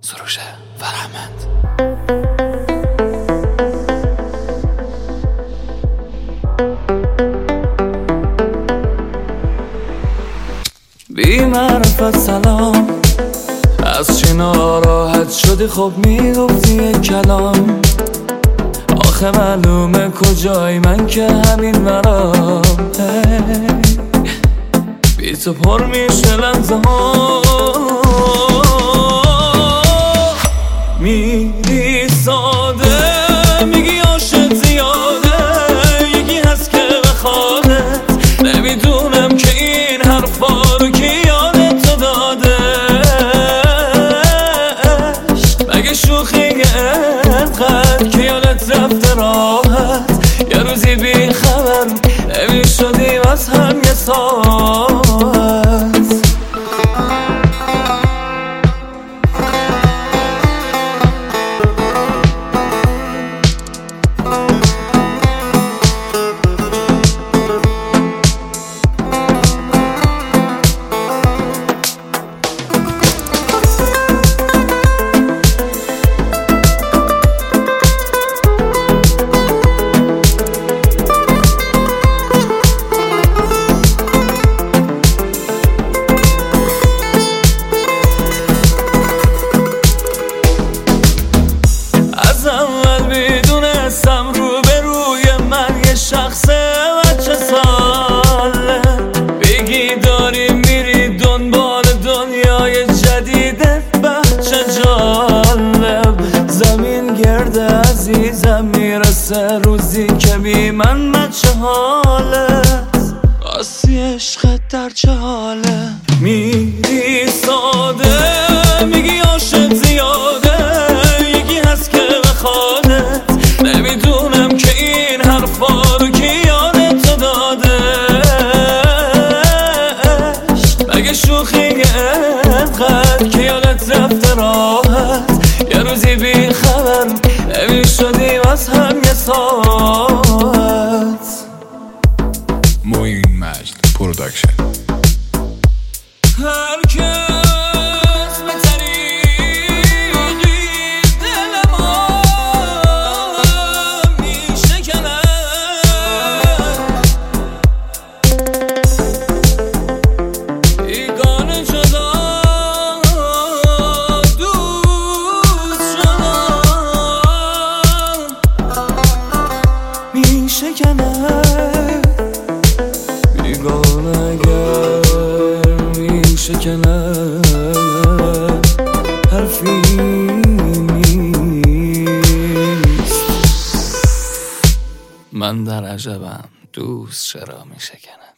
سروش فرهمند. بی معرفت سلام، از چی ناراحت شدی؟ خب میگفتی یک کلام. آخه معلومه کجای من که همین مرام. بی تو پر میشه لحظه ها، میری ساده میگی عاشق زیاده، یکی هست که بخوادت، نمیدونم که این حرفا رو کی یادت تو داده. مگه شوخی انقدر که یادت رفته راحت، یه روزی بی خبر نمیشدیم از هم یه ساعت. از اول میدونستم رو به روی من یه شخص بچه ساله، بگی داری میری دنبال دنیای جدیدت، بچه جالب. زمین گرده عزیزم میرسه روزی که بی من بچه حالت، آسی عشقت در چه حاله؟ میری ساده میگی عاشق زیاده، نمیدونم که این حرفا رو کی یادت تو داده. مگه شوخی انقدر که یادت رفته راحت، یه روزی بی خبر نمیشدیم از هم یه ساعت. موین مجد پروداکشن. بیگانه اگر میشکنه حرفی نیست. من در عجبم دوست چرا میشکنه.